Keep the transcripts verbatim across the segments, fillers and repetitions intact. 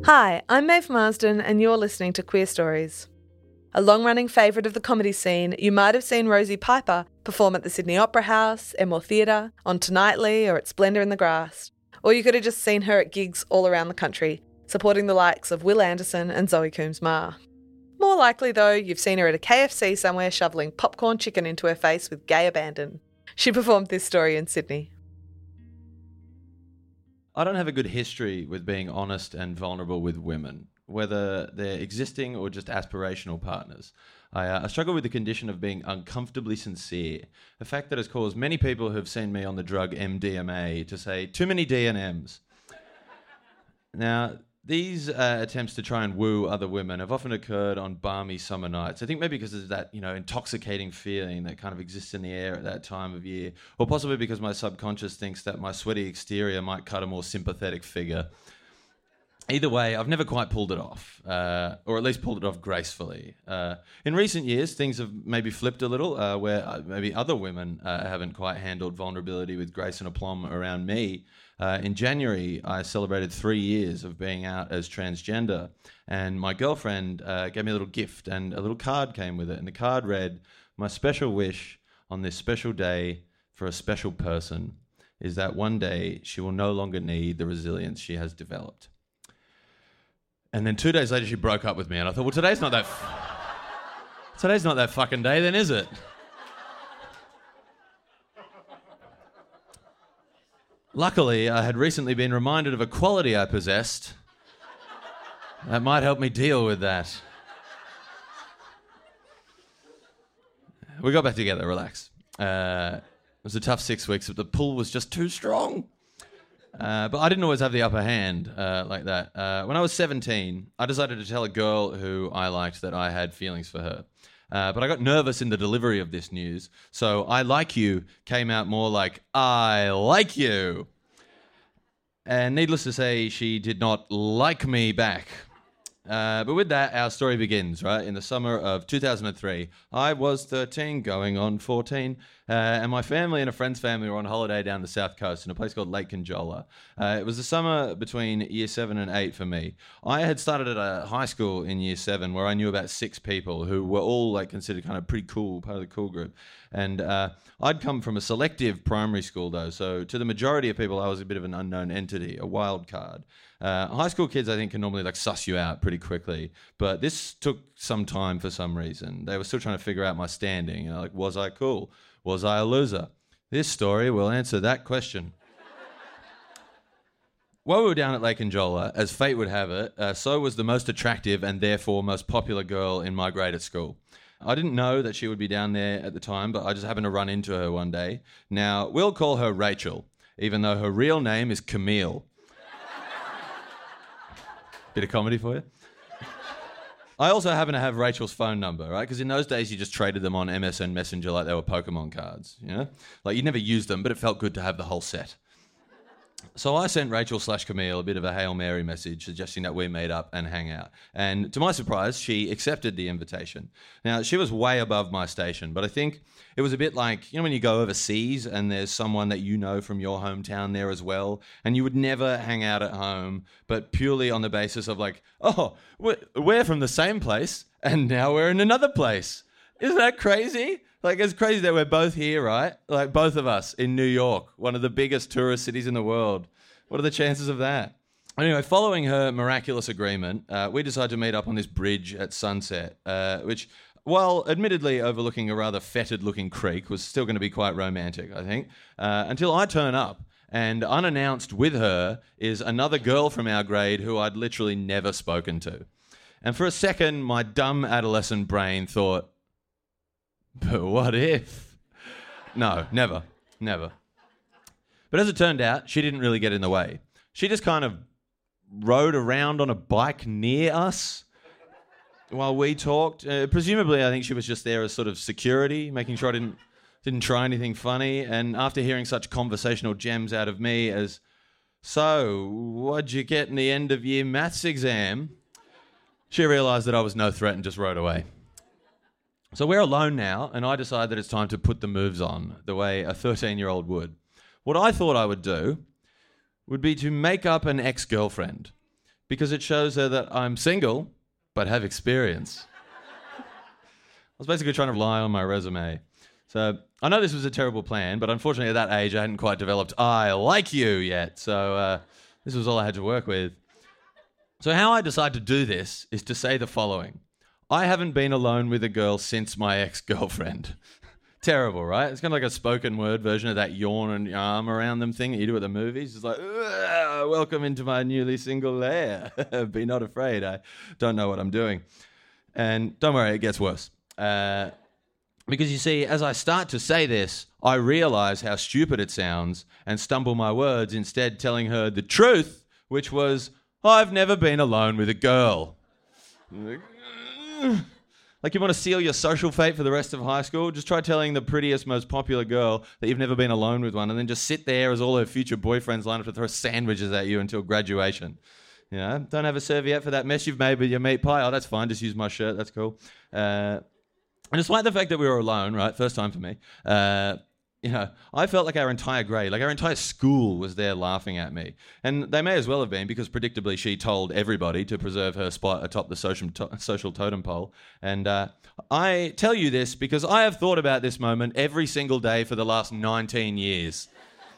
Hi, I'm Maeve Marsden and you're listening to Queer Stories. A long-running favourite of the comedy scene, you might have seen Rosie Piper perform at the Sydney Opera House, Enmore Theatre, on Tonightly or at Splendour in the Grass. Or you could have just seen her at gigs all around the country, supporting the likes of Will Anderson and Zoe Coombs-Marr. More likely though, you've seen her at a K F C somewhere shoveling popcorn chicken into her face with gay abandon. She performed this story in Sydney. I don't have a good history with being honest and vulnerable with women, whether they're existing or just aspirational partners. I, uh, I struggle with the condition of being uncomfortably sincere, a fact that has caused many people who've seen me on the drug M D M A to say, too many D and Ms. Now, these uh, attempts to try and woo other women have often occurred on balmy summer nights. I think maybe because of that, you know, intoxicating feeling that kind of exists in the air at that time of year, or possibly because my subconscious thinks that my sweaty exterior might cut a more sympathetic figure. Either way, I've never quite pulled it off, uh, or at least pulled it off gracefully. Uh, in recent years, things have maybe flipped a little, uh, where maybe other women uh, haven't quite handled vulnerability with grace and aplomb around me. Uh, in January, I celebrated three years of being out as transgender, and my girlfriend uh, gave me a little gift, and a little card came with it, and the card read, "My special wish on this special day for a special person is that one day she will no longer need the resilience she has developed." And then two days later, she broke up with me, and I thought, well, today's not that... F- today's not that fucking day, then, is it? Luckily, I had recently been reminded of a quality I possessed that might help me deal with that. We got back together, relax. Uh, it was a tough six weeks, but the pull was just too strong. Uh, but I didn't always have the upper hand uh, like that. Uh, when I was seventeen, I decided to tell a girl who I liked that I had feelings for her. Uh, but I got nervous in the delivery of this news, so "I like you" came out more like "I like you." And needless to say, she did not like me back. Uh, but with that, our story begins, right? In the summer of two thousand three, I was thirteen, going on fourteen, uh, and my family and a friend's family were on holiday down the south coast in a place called Lake Conjola. Uh, it was the summer between year seven and eight for me. I had started at a high school in year seven where I knew about six people who were all like considered kind of pretty cool, part of the cool group. And uh, I'd come from a selective primary school though, so to the majority of people I was a bit of an unknown entity, a wild card. Uh, high school kids, I think, can normally like suss you out pretty quickly, but this took some time for some reason. They were still trying to figure out my standing. You know, like, was I cool? Was I a loser? This story will answer that question. While we were down at Lake Conjola, as fate would have it, uh, so was the most attractive and therefore most popular girl in my grade at school. I didn't know that she would be down there at the time, but I just happened to run into her one day. Now, we'll call her Rachel, even though her real name is Camille. Bit of comedy for you. I also happen to have Rachel's phone number, right? Because in those days, you just traded them on M S N Messenger like they were Pokemon cards, you know? Like, you never used them, but it felt good to have the whole set. So I sent Rachel slash Camille a bit of a Hail Mary message suggesting that we meet up and hang out. And to my surprise, she accepted the invitation. Now, she was way above my station, but I think it was a bit like, you know, when you go overseas and there's someone that you know from your hometown there as well, and you would never hang out at home, but purely on the basis of like, oh, we're from the same place, and now we're in another place. Isn't that crazy? Like, it's crazy that we're both here, right? Like, both of us in New York, one of the biggest tourist cities in the world. What are the chances of that? Anyway, following her miraculous agreement, uh, we decided to meet up on this bridge at sunset, uh, which, while admittedly overlooking a rather fetid-looking creek, was still going to be quite romantic, I think, uh, until I turn up, and unannounced with her is another girl from our grade who I'd literally never spoken to. And for a second, my dumb adolescent brain thought, but what if? No, never, never. But as it turned out, she didn't really get in the way. She just kind of rode around on a bike near us while we talked. Uh, presumably, I think she was just there as sort of security, making sure I didn't, didn't try anything funny. And after hearing such conversational gems out of me as, "So, what'd you get in the end of year maths exam?" she realised that I was no threat and just rode away. So we're alone now, and I decide that it's time to put the moves on, the way a thirteen-year-old would. What I thought I would do would be to make up an ex-girlfriend, because it shows her that I'm single, but have experience. I was basically trying to lie on my resume. So I know this was a terrible plan, but unfortunately at that age I hadn't quite developed I like you yet. So uh, this was all I had to work with. So how I decide to do this is to say the following. I haven't been alone with a girl since my ex-girlfriend. Terrible, right? It's kind of like a spoken word version of that yawn and your arm around them thing that you do at the movies. It's like, welcome into my newly single lair. Be not afraid. I don't know what I'm doing. And don't worry, it gets worse. Uh, because you see, as I start to say this, I realize how stupid it sounds and stumble my words, instead telling her the truth, which was, I've never been alone with a girl. Like you want to seal your social fate for the rest of high school? Just try telling the prettiest, most popular girl that you've never been alone with one, and then just sit there as all her future boyfriends line up to throw sandwiches at you until graduation. You know, don't have a serviette for that mess you've made with your meat pie. Oh, that's fine. Just use my shirt. That's cool. Uh, and despite the fact that we were alone, right, first time for me, uh, you know, I felt like our entire grade, like our entire school was there laughing at me. And they may as well have been, because predictably she told everybody to preserve her spot atop the social, to- social totem pole. And uh, I tell you this because I have thought about this moment every single day for the last nineteen years.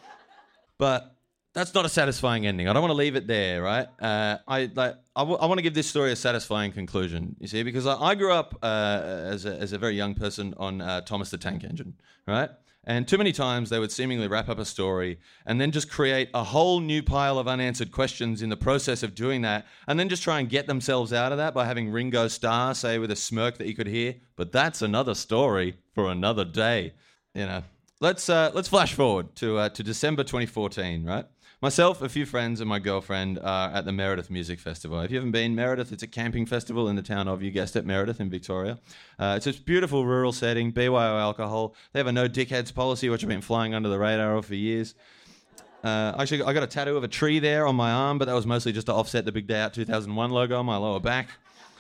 But that's not a satisfying ending. I don't want to leave it there, right? Uh, I like. I, w- I want to give this story a satisfying conclusion, you see, because I, I grew up uh, as, a, as a very young person on uh, Thomas the Tank Engine, right? And too many times they would seemingly wrap up a story and then just create a whole new pile of unanswered questions in the process of doing that, and then just try and get themselves out of that by having Ringo Starr say with a smirk that you could hear, but that's another story for another day. You know, let's uh, let's flash forward to uh, to December twenty fourteen, right? Myself, a few friends, and my girlfriend are at the Meredith Music Festival. If you haven't been, Meredith, it's a camping festival in the town of, you guessed it, Meredith in Victoria. Uh, it's a beautiful rural setting, B Y O alcohol. They have a no dickheads policy, which I've been flying under the radar of for years. Uh, actually, I got a tattoo of a tree there on my arm, but that was mostly just to offset the Big Day Out two thousand one logo on my lower back.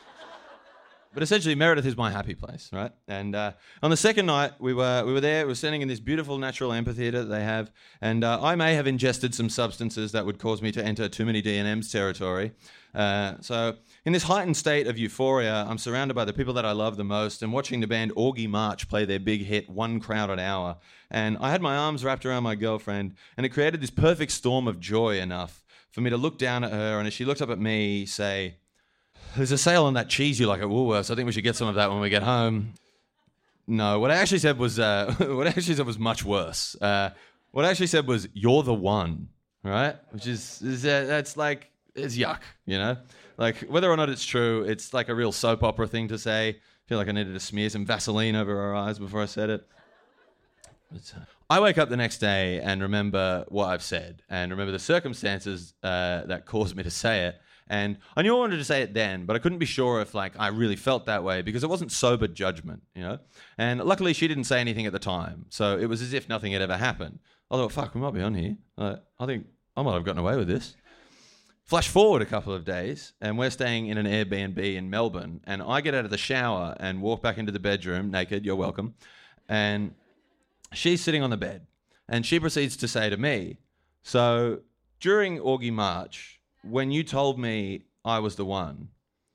But essentially, Meredith is my happy place, right? And uh, on the second night, we were we were there. We were standing in this beautiful natural amphitheatre that they have, and uh, I may have ingested some substances that would cause me to enter too many D and M's territory. Uh, so in this heightened state of euphoria, I'm surrounded by the people that I love the most and watching the band Augie March play their big hit, One Crowded Hour. And I had my arms wrapped around my girlfriend, and it created this perfect storm of joy enough for me to look down at her, and as she looked up at me, say, "There's a sale on that cheese you like at Woolworths. I think we should get some of that when we get home." No, what I actually said was uh, what I actually said was much worse. Uh, what I actually said was, "You're the one," right? Which is, is uh, that's like, it's yuck, you know? Like, whether or not it's true, it's like a real soap opera thing to say. I feel like I needed to smear some Vaseline over her eyes before I said it. But, uh, I wake up the next day and remember what I've said, and remember the circumstances uh, that caused me to say it. And I knew I wanted to say it then, but I couldn't be sure if like I really felt that way because it wasn't sober judgment, you know? And luckily she didn't say anything at the time, so it was as if nothing had ever happened. I thought, fuck, we might be on here. Uh, I think I might have gotten away with this. Flash forward a couple of days, and we're staying in an Airbnb in Melbourne, and I get out of the shower and walk back into the bedroom, naked, you're welcome, and she's sitting on the bed, and she proceeds to say to me, "So during Augie March, when you told me I was the one,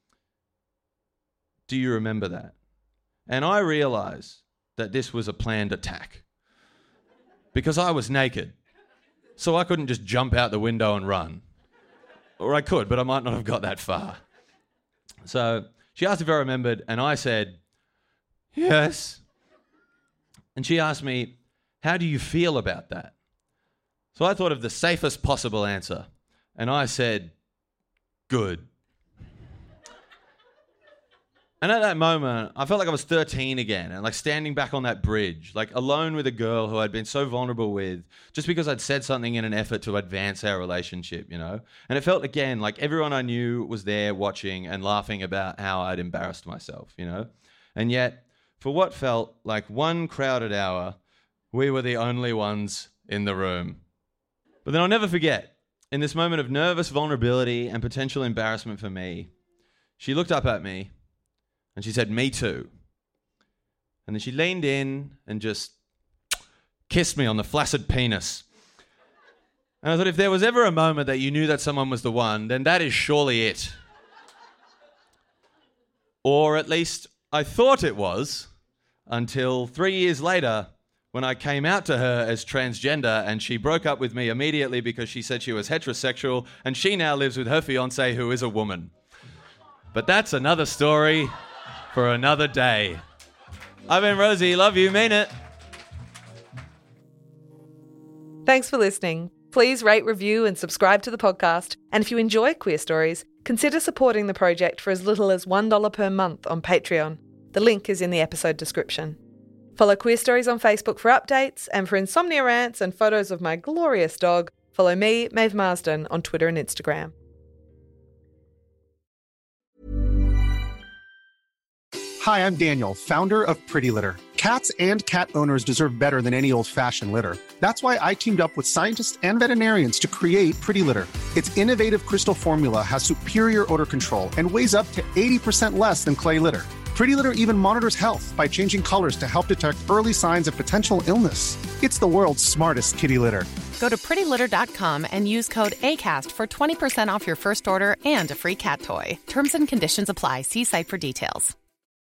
do you remember that?" And I realised that this was a planned attack because I was naked, so I couldn't just jump out the window and run. Or I could, but I might not have got that far. So she asked if I remembered, and I said, "Yes." And she asked me, "How do you feel about that?" So I thought of the safest possible answer, and I said, "Good." And at that moment, I felt like I was thirteen again and like standing back on that bridge, like alone with a girl who I'd been so vulnerable with just because I'd said something in an effort to advance our relationship, you know? And it felt again like everyone I knew was there watching and laughing about how I'd embarrassed myself, you know? And yet, for what felt like one crowded hour, we were the only ones in the room. But then I'll never forget, in this moment of nervous vulnerability and potential embarrassment for me, she looked up at me and she said, "Me too." And then she leaned in and just kissed me on the flaccid penis. And I thought, if there was ever a moment that you knew that someone was the one, then that is surely it. Or at least I thought it was, until three years later, when I came out to her as transgender and she broke up with me immediately because she said she was heterosexual, and she now lives with her fiancé who is a woman. But that's another story for another day. I've been Rosie. Love you. Mean it. Thanks for listening. Please rate, review and subscribe to the podcast. And if you enjoy Queer Stories, consider supporting the project for as little as one dollar per month on Patreon. The link is in the episode description. Follow Queer Stories on Facebook for updates, and for insomnia rants and photos of my glorious dog, follow me, Maeve Marsden, on Twitter and Instagram. Hi, I'm Daniel, founder of Pretty Litter. Cats and cat owners deserve better than any old-fashioned litter. That's why I teamed up with scientists and veterinarians to create Pretty Litter. Its innovative crystal formula has superior odor control and weighs up to eighty percent less than clay litter. Pretty Litter even monitors health by changing colors to help detect early signs of potential illness. It's the world's smartest kitty litter. Go to pretty litter dot com and use code ACAST for twenty percent off your first order and a free cat toy. Terms and conditions apply. See site for details.